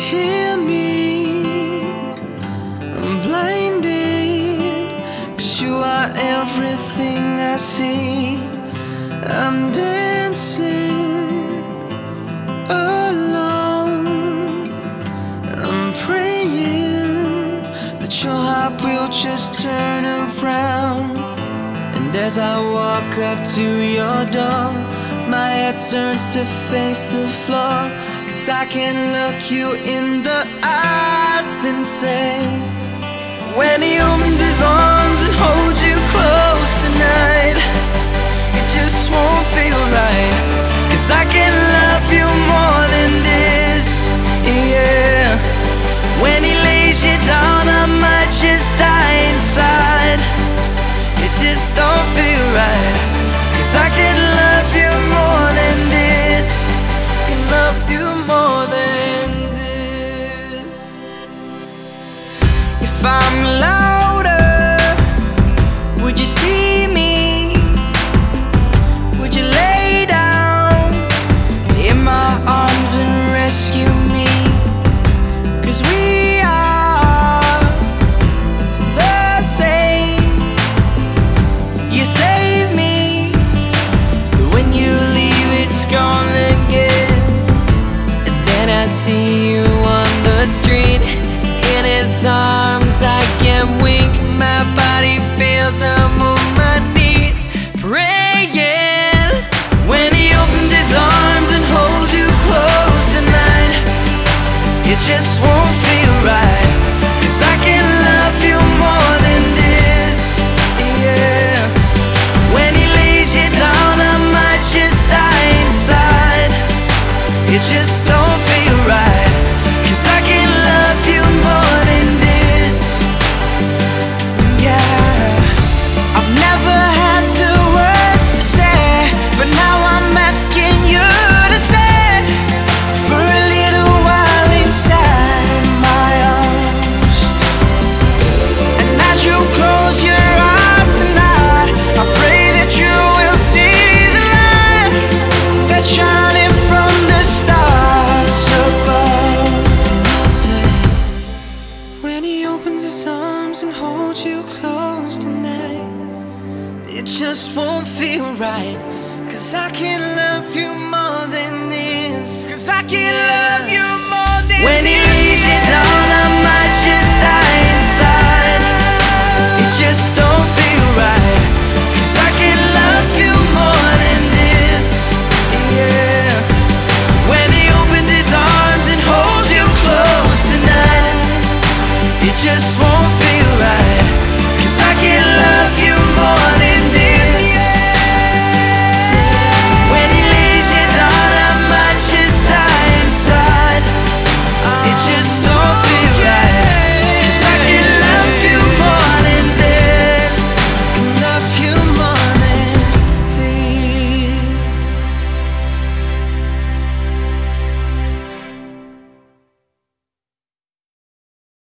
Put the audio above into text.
hear me? I'm blinded, 'cause you are everything I see. I'm dancing alone. I'm praying that your heart will just turn around. And as I walk up to your door, my head turns to face the floor, 'cause I can look you in the eyes and say, when he opens his arms and holds you close tonight, it just won't feel right. 'Cause I can love you more than this, yeah. When he lays you down, I might just die inside. It just don't feel right. 'Cause I can love you more than this. Can love you more than this. If I'm louder, would you see me? Would you lay down in my arms and rescue me? 'Cause we are the same. You save me, but when you leave it's gone again. And then I see you on the street, in his arms I can wink. My body feels I'm on my knees praying. When he opens his arms and holds you close tonight, it just won't feel right. 'Cause I can love you more than this, yeah. When he lays you down, I might just die inside. It just don't